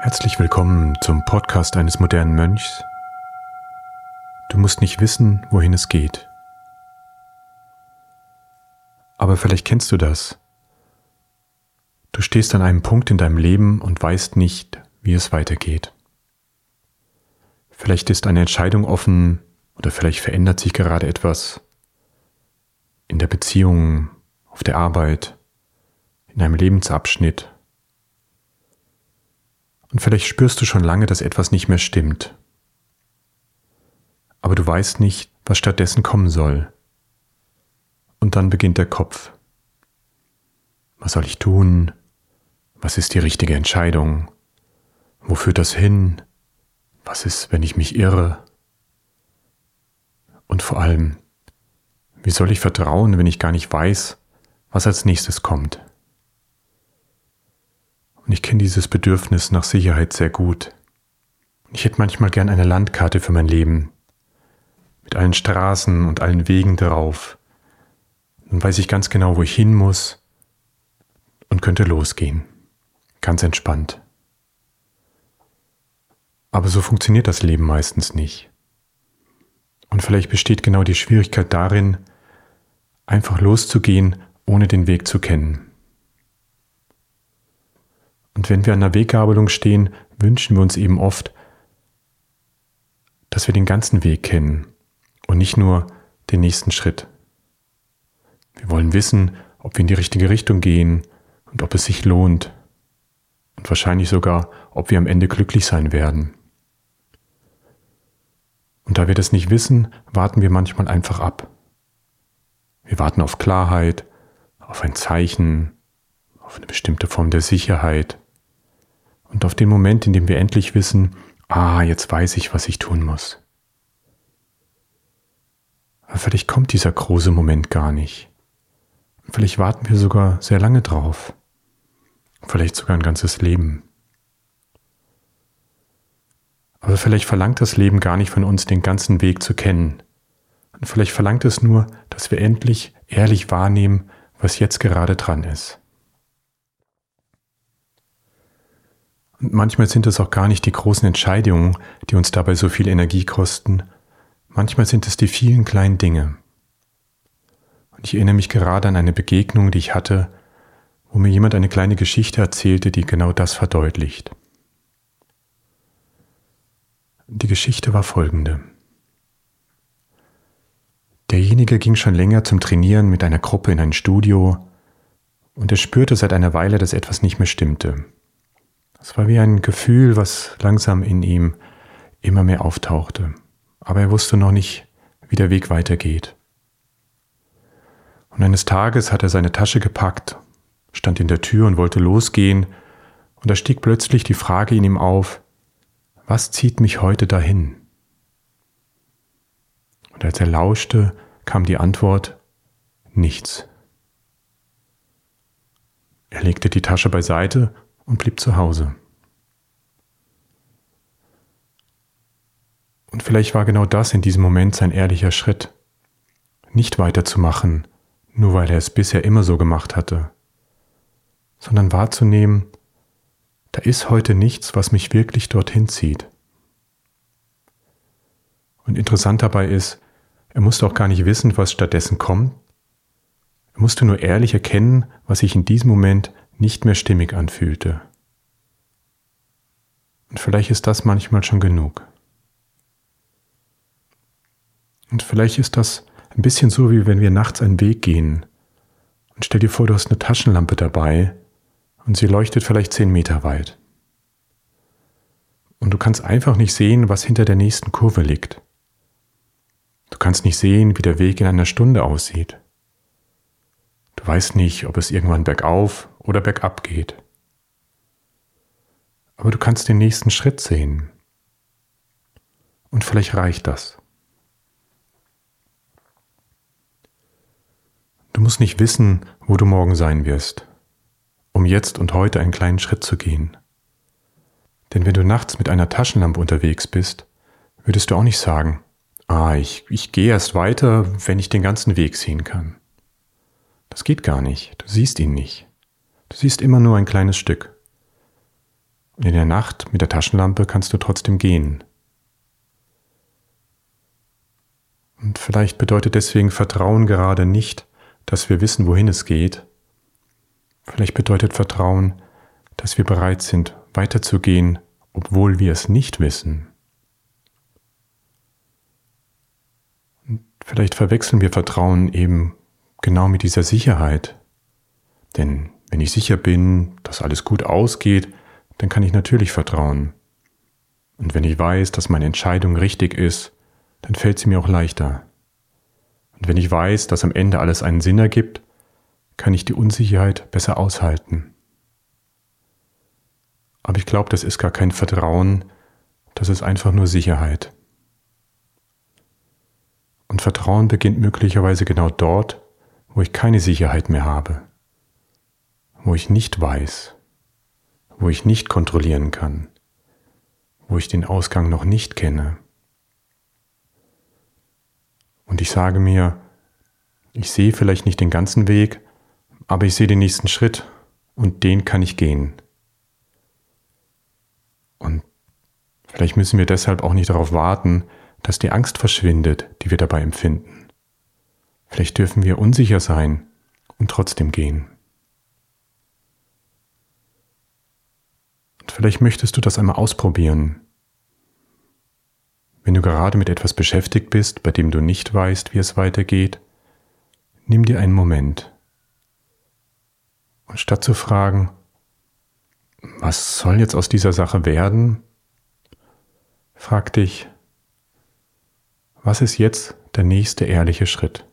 Herzlich willkommen zum Podcast eines modernen Mönchs. Du musst nicht wissen, wohin es geht. Aber vielleicht kennst du das. Du stehst an einem Punkt in deinem Leben und weißt nicht, wie es weitergeht. Vielleicht ist eine Entscheidung offen oder vielleicht verändert sich gerade etwas in der Beziehung, auf der Arbeit, in einem Lebensabschnitt. Und vielleicht spürst du schon lange, dass etwas nicht mehr stimmt. Aber du weißt nicht, was stattdessen kommen soll. Und dann beginnt der Kopf. Was soll ich tun? Was ist die richtige Entscheidung? Wo führt das hin? Was ist, wenn ich mich irre? Und vor allem, wie soll ich vertrauen, wenn ich gar nicht weiß, was als nächstes kommt? Und ich kenne dieses Bedürfnis nach Sicherheit sehr gut. Ich hätte manchmal gern eine Landkarte für mein Leben, mit allen Straßen und allen Wegen darauf. Dann weiß ich ganz genau, wo ich hin muss und könnte losgehen. Ganz entspannt. Aber so funktioniert das Leben meistens nicht. Und vielleicht besteht genau die Schwierigkeit darin, einfach loszugehen, ohne den Weg zu kennen. Und wenn wir an der Weggabelung stehen, wünschen wir uns eben oft, dass wir den ganzen Weg kennen und nicht nur den nächsten Schritt. Wir wollen wissen, ob wir in die richtige Richtung gehen und ob es sich lohnt und wahrscheinlich sogar, ob wir am Ende glücklich sein werden. Und da wir das nicht wissen, warten wir manchmal einfach ab. Wir warten auf Klarheit, auf ein Zeichen, auf eine bestimmte Form der Sicherheit und auf den Moment, in dem wir endlich wissen, jetzt weiß ich, was ich tun muss. Aber vielleicht kommt dieser große Moment gar nicht. Vielleicht warten wir sogar sehr lange drauf. Vielleicht sogar ein ganzes Leben. Aber vielleicht verlangt das Leben gar nicht von uns, den ganzen Weg zu kennen. Und vielleicht verlangt es nur, dass wir endlich ehrlich wahrnehmen, was jetzt gerade dran ist. Und manchmal sind es auch gar nicht die großen Entscheidungen, die uns dabei so viel Energie kosten. Manchmal sind es die vielen kleinen Dinge. Und ich erinnere mich gerade an eine Begegnung, die ich hatte, wo mir jemand eine kleine Geschichte erzählte, die genau das verdeutlicht. Die Geschichte war folgende. Derjenige ging schon länger zum Trainieren mit einer Gruppe in ein Studio und er spürte seit einer Weile, dass etwas nicht mehr stimmte. Es war wie ein Gefühl, was langsam in ihm immer mehr auftauchte. Aber er wusste noch nicht, wie der Weg weitergeht. Und eines Tages hat er seine Tasche gepackt, stand in der Tür und wollte losgehen. Und da stieg plötzlich die Frage in ihm auf, was zieht mich heute dahin? Und als er lauschte, kam die Antwort, nichts. Er legte die Tasche beiseite und blieb zu Hause. Und vielleicht war genau das in diesem Moment sein ehrlicher Schritt. Nicht weiterzumachen, nur weil er es bisher immer so gemacht hatte, sondern wahrzunehmen, da ist heute nichts, was mich wirklich dorthin zieht. Und interessant dabei ist, er musste auch gar nicht wissen, was stattdessen kommt. Er musste nur ehrlich erkennen, was sich in diesem Moment nicht mehr stimmig anfühlte. Und vielleicht ist das manchmal schon genug. Und vielleicht ist das ein bisschen so, wie wenn wir nachts einen Weg gehen. Und stell dir vor, du hast eine Taschenlampe dabei und sie leuchtet vielleicht 10 Meter weit. Und du kannst einfach nicht sehen, was hinter der nächsten Kurve liegt. Du kannst nicht sehen, wie der Weg in einer Stunde aussieht. Du weißt nicht, ob es irgendwann bergauf oder bergab geht. Aber du kannst den nächsten Schritt sehen. Und vielleicht reicht das. Du musst nicht wissen, wo du morgen sein wirst, um jetzt und heute einen kleinen Schritt zu gehen. Denn wenn du nachts mit einer Taschenlampe unterwegs bist, würdest du auch nicht sagen, ich gehe erst weiter, wenn ich den ganzen Weg sehen kann. Das geht gar nicht, du siehst ihn nicht. Du siehst immer nur ein kleines Stück. Und in der Nacht mit der Taschenlampe kannst du trotzdem gehen. Und vielleicht bedeutet deswegen Vertrauen gerade nicht, dass wir wissen, wohin es geht. Vielleicht bedeutet Vertrauen, dass wir bereit sind, weiterzugehen, obwohl wir es nicht wissen. Und vielleicht verwechseln wir Vertrauen eben genau mit dieser Sicherheit. Denn wenn ich sicher bin, dass alles gut ausgeht, dann kann ich natürlich vertrauen. Und wenn ich weiß, dass meine Entscheidung richtig ist, dann fällt sie mir auch leichter. Und wenn ich weiß, dass am Ende alles einen Sinn ergibt, kann ich die Unsicherheit besser aushalten. Aber ich glaube, das ist gar kein Vertrauen, das ist einfach nur Sicherheit. Und Vertrauen beginnt möglicherweise genau dort, wo ich keine Sicherheit mehr habe, wo ich nicht weiß, wo ich nicht kontrollieren kann, wo ich den Ausgang noch nicht kenne. Und ich sage mir, ich sehe vielleicht nicht den ganzen Weg, aber ich sehe den nächsten Schritt und den kann ich gehen. Und vielleicht müssen wir deshalb auch nicht darauf warten, dass die Angst verschwindet, die wir dabei empfinden. Vielleicht dürfen wir unsicher sein und trotzdem gehen. Und vielleicht möchtest du das einmal ausprobieren. Wenn du gerade mit etwas beschäftigt bist, bei dem du nicht weißt, wie es weitergeht, nimm dir einen Moment. Und statt zu fragen, was soll jetzt aus dieser Sache werden, frag dich, was ist jetzt der nächste ehrliche Schritt?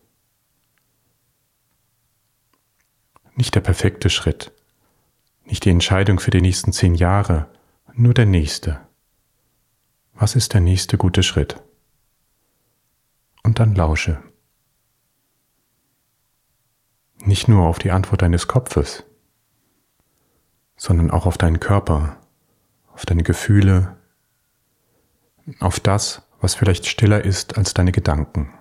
Nicht der perfekte Schritt, nicht die Entscheidung für die nächsten 10 Jahre, nur der nächste. Was ist der nächste gute Schritt? Und dann lausche. Nicht nur auf die Antwort deines Kopfes, sondern auch auf deinen Körper, auf deine Gefühle, auf das, was vielleicht stiller ist als deine Gedanken.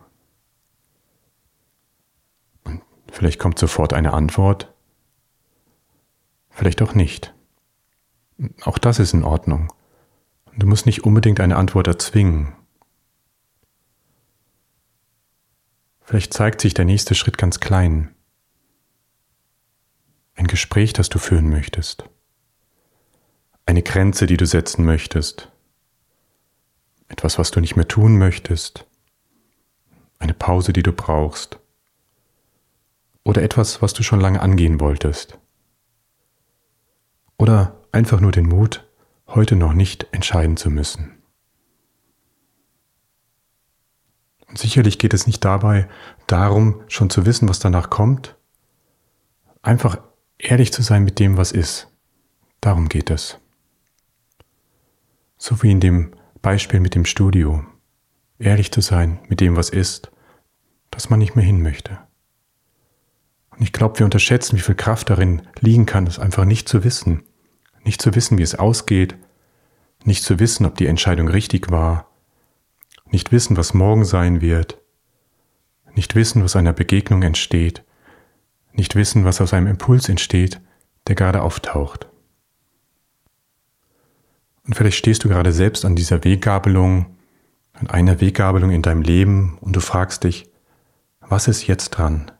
Und vielleicht kommt sofort eine Antwort, vielleicht auch nicht. Auch das ist in Ordnung. Du musst nicht unbedingt eine Antwort erzwingen. Vielleicht zeigt sich der nächste Schritt ganz klein. Ein Gespräch, das du führen möchtest. Eine Grenze, die du setzen möchtest. Etwas, was du nicht mehr tun möchtest. Eine Pause, die du brauchst. Oder etwas, was du schon lange angehen wolltest. Oder einfach nur den Mut, heute noch nicht entscheiden zu müssen. Und sicherlich geht es nicht dabei darum, schon zu wissen, was danach kommt. Einfach ehrlich zu sein mit dem, was ist. Darum geht es. So wie in dem Beispiel mit dem Studio. Ehrlich zu sein mit dem, was ist, dass man nicht mehr hin möchte. Und ich glaube, wir unterschätzen, wie viel Kraft darin liegen kann, es einfach nicht zu wissen. Nicht zu wissen, wie es ausgeht. Nicht zu wissen, ob die Entscheidung richtig war. Nicht wissen, was morgen sein wird. Nicht wissen, was einer Begegnung entsteht. Nicht wissen, was aus einem Impuls entsteht, der gerade auftaucht. Und vielleicht stehst du gerade selbst an dieser Weggabelung, an einer Weggabelung in deinem Leben und du fragst dich, was ist jetzt dran?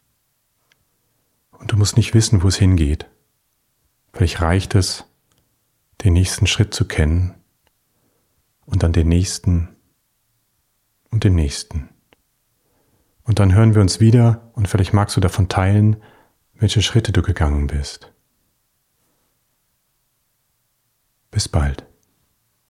Und du musst nicht wissen, wo es hingeht. Vielleicht reicht es, den nächsten Schritt zu kennen und dann den nächsten und den nächsten. Und dann hören wir uns wieder und vielleicht magst du davon teilen, welche Schritte du gegangen bist. Bis bald.